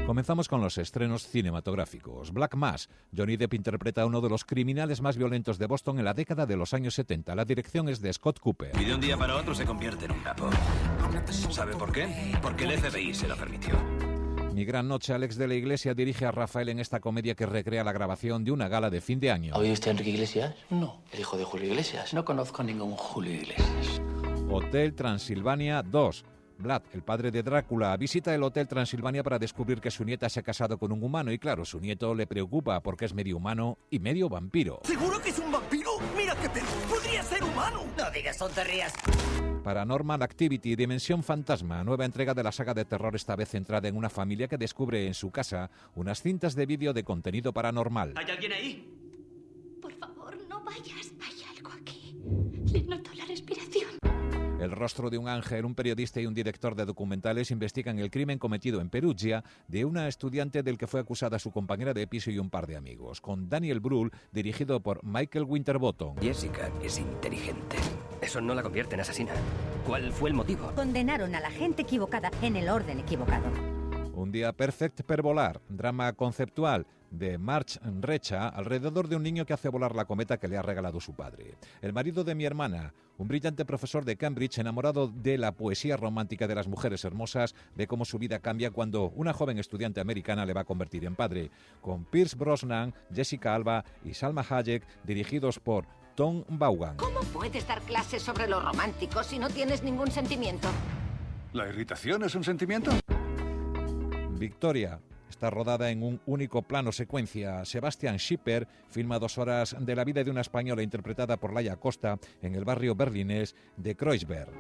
Comenzamos con los estrenos cinematográficos. Black Mass. Johnny Depp interpreta a uno de los criminales más violentos de Boston en la década de los años 70. La dirección es de Scott Cooper. Y de un día para otro se convierte en un capo. ¿Sabe por qué? Porque el FBI se lo permitió. Mi gran noche. Alex de la Iglesia dirige a Rafael en esta comedia que recrea la grabación de una gala de fin de año. ¿Ha oído usted a Enrique Iglesias? No. ¿El hijo de Julio Iglesias? No conozco ningún Julio Iglesias. Hotel Transilvania 2. Vlad, el padre de Drácula, visita el Hotel Transilvania para descubrir que su nieta se ha casado con un humano y claro, su nieto le preocupa porque es medio humano y medio vampiro. ¿Seguro que es un vampiro? ¡Mira qué pelo! ¡Podría ser humano! No digas tonterías. Paranormal Activity, Dimensión Fantasma, nueva entrega de la saga de terror, esta vez centrada en una familia que descubre en su casa unas cintas de vídeo de contenido paranormal. ¿Hay alguien ahí? Por favor, no vayas. Hay algo aquí. Le noto la respiración. El rostro de un ángel, un periodista y un director de documentales investigan el crimen cometido en Perugia de una estudiante del que fue acusada su compañera de piso y un par de amigos, con Daniel Brühl, dirigido por Michael Winterbottom. Jessica es inteligente. Eso no la convierte en asesina. ¿Cuál fue el motivo? Condenaron a la gente equivocada en el orden equivocado. Un día perfect per volar, drama conceptual de March Recha alrededor de un niño que hace volar la cometa que le ha regalado su padre. El marido de mi hermana, un brillante profesor de Cambridge enamorado de la poesía romántica de las mujeres hermosas, ve cómo su vida cambia cuando una joven estudiante americana le va a convertir en padre. Con Pierce Brosnan, Jessica Alba y Salma Hayek, dirigidos por Tom Vaughan. ¿Cómo puedes dar clases sobre lo romántico si no tienes ningún sentimiento? ¿La irritación es un sentimiento? Victoria está rodada en un único plano secuencia. Sebastian Schipper filma 2 horas de la vida de una española interpretada por Laia Costa en el barrio berlinés de Kreuzberg.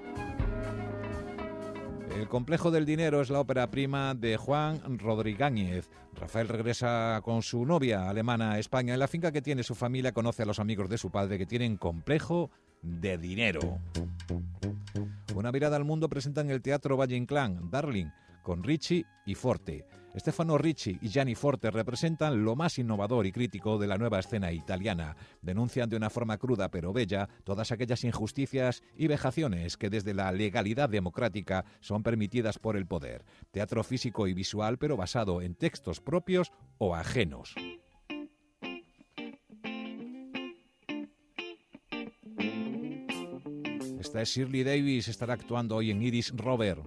El complejo del dinero es la ópera prima de Juan Rodríguez. Rafael regresa con su novia alemana a España. En la finca que tiene su familia conoce a los amigos de su padre que tienen complejo de dinero. Una mirada al mundo presenta en el Teatro Valle Inclán, Darling, con Ricci y Forte. Stefano Ricci y Gianni Forte representan lo más innovador y crítico de la nueva escena italiana. Denuncian de una forma cruda pero bella todas aquellas injusticias y vejaciones que desde la legalidad democrática son permitidas por el poder. Teatro físico y visual pero basado en textos propios o ajenos. Esta es Shirley Davis, estará actuando hoy en Iris Rover.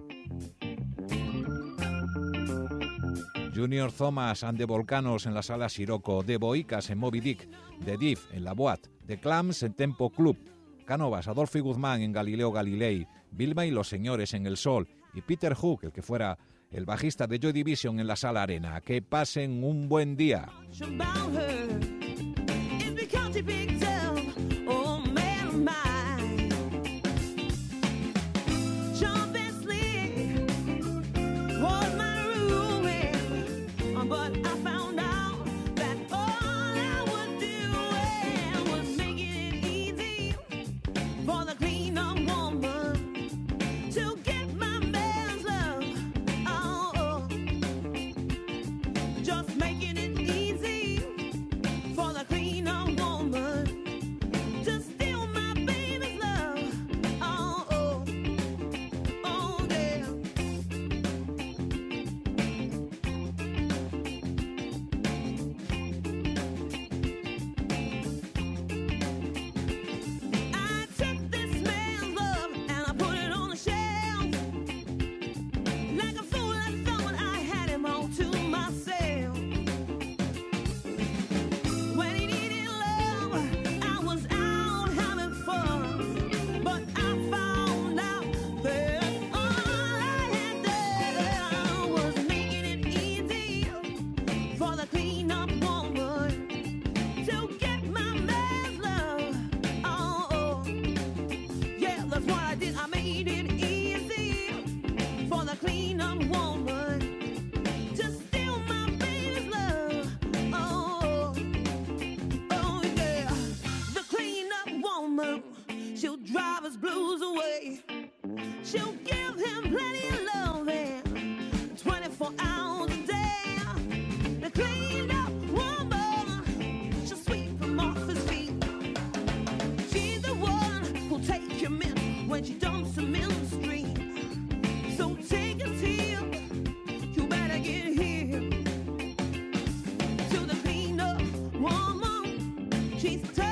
Junior Thomas and the Volcanos en la Sala Sirocco, The Boicas en Moby Dick, The Div en La Boat, The Clams en Tempo Club, Cánovas, Adolfo Guzmán en Galileo Galilei, Vilma y los Señores en El Sol y Peter Hook, el que fuera el bajista de Joy Division en la Sala Arena. Que pasen un buen día. Just making it easy for the cleaner woman. She's